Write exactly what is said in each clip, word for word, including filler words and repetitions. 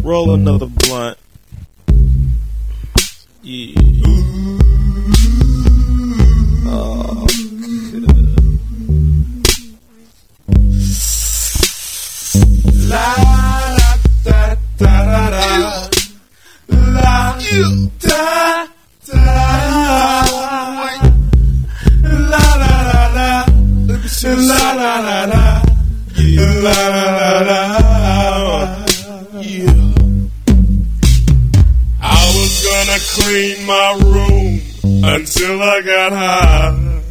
roll another blunt. Yeah. Oh, la da da da da la da da la la la la la la la la la la. Yeah. I was gonna clean my room until I got high.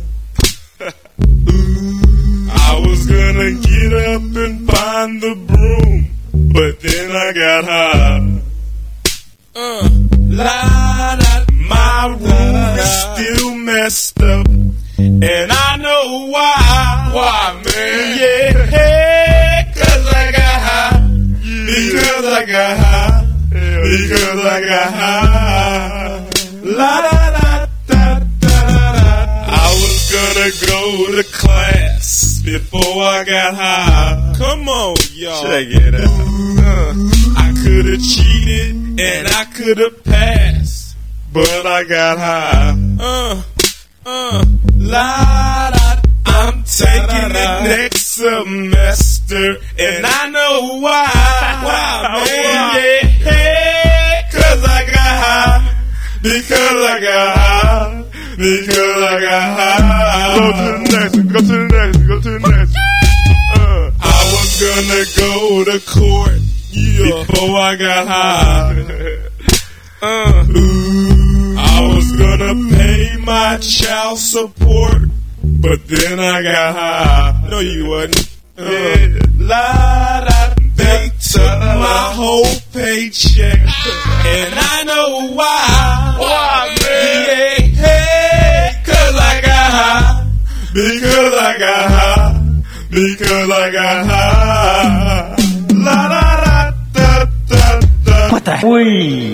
I was gonna get up and find the broom, but then I got high. Uh, la, la, my room is still messed up, and I know why. Why, man? Yeah, hey, cause I got high. Yeah. Because I got high. Yeah. Because I got high. La, la, la, da, da, da, da. I was gonna go to class before I got high. come on, y'all. Check it out. Uh, I could have cheated and I could have passed, but I got high. Uh, uh, La da. I'm taking it next semester, and I know why. Why, man? Yeah, hey, cause I got high. Because I got high. Because I got high. Go to the next one. Go to the next one. Go to the next one. Uh, I was gonna go to court yeah. before I got high. uh, Ooh, I was gonna pay my child support, but then I got high. no, you wasn't. Uh, yeah. La da. They took my whole paycheck, and I know why. Why, man? Yeah, hey, cause I got high. Because I got high. Because I got high. La da da da da da. What the? Ui.